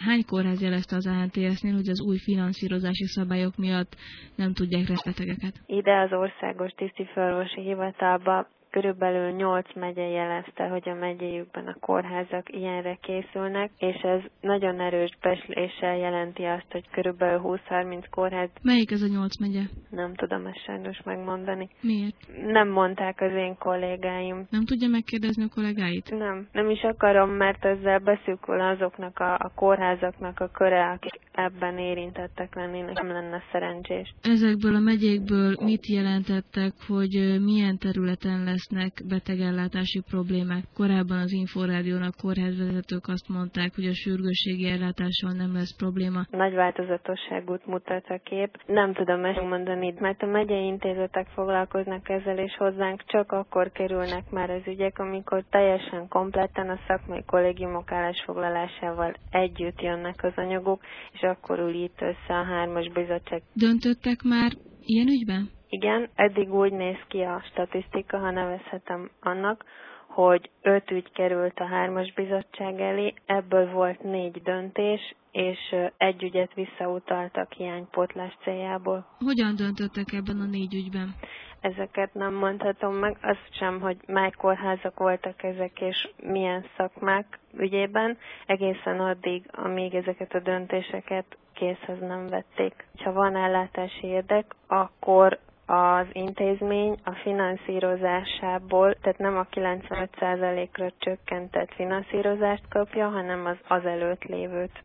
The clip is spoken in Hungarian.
Hány kórház jelezte az ANTS-nél, hogy az új finanszírozási szabályok miatt nem tudják betegeket? Ide az Országos Tisztifőorvosi Hivatalba körülbelül 8 megye jelezte, hogy a megyéjükben a kórházak ilyenre készülnek, és ez nagyon erős becsléssel jelenti azt, hogy körülbelül 20-30 kórház. Melyik ez a 8 megye? Nem tudom ezt sajnos megmondani. Miért? Nem mondták az én kollégáim. Nem tudja megkérdezni a kollégáit? Nem is akarom, mert ezzel beszűkül azoknak a kórházaknak a köre, akik ebben érintettek lennének, nem lenne szerencsés. Ezekből a megyékből mit jelentettek, hogy milyen területen lesznek betegellátási problémák? Korábban az Inforádiónak kórházvezetők azt mondták, hogy a sürgősségi ellátással nem lesz probléma. Nagy változatosságot mutat a kép. Nem tudom ezt mondani, mert a megyei intézetek foglalkoznak ezzel, és hozzánk csak akkor kerülnek már az ügyek, amikor teljesen kompletten a szakmai kollégiumok állásfoglalásával együtt jönnek az anyagok, és akkor ül itt össze a 3-as bizottság. Döntöttek már ilyen ügyben? Igen, eddig úgy néz ki a statisztika, ha nevezhetem annak, hogy 5 ügy került a 3-as bizottság elé, ebből volt 4 döntés, és 1 ügyet visszautaltak hiánypótlás céljából. Hogyan döntöttek ebben a 4 ügyben? Ezeket nem mondhatom meg, azt sem, hogy mely kórházak voltak ezek, és milyen szakmák ügyében, egészen addig, amíg ezeket a döntéseket készhez nem vették. Ha van ellátási érdek, akkor az intézmény a finanszírozásából, tehát nem a 95%-ra csökkentett finanszírozást kapja, hanem az előtt lévőt.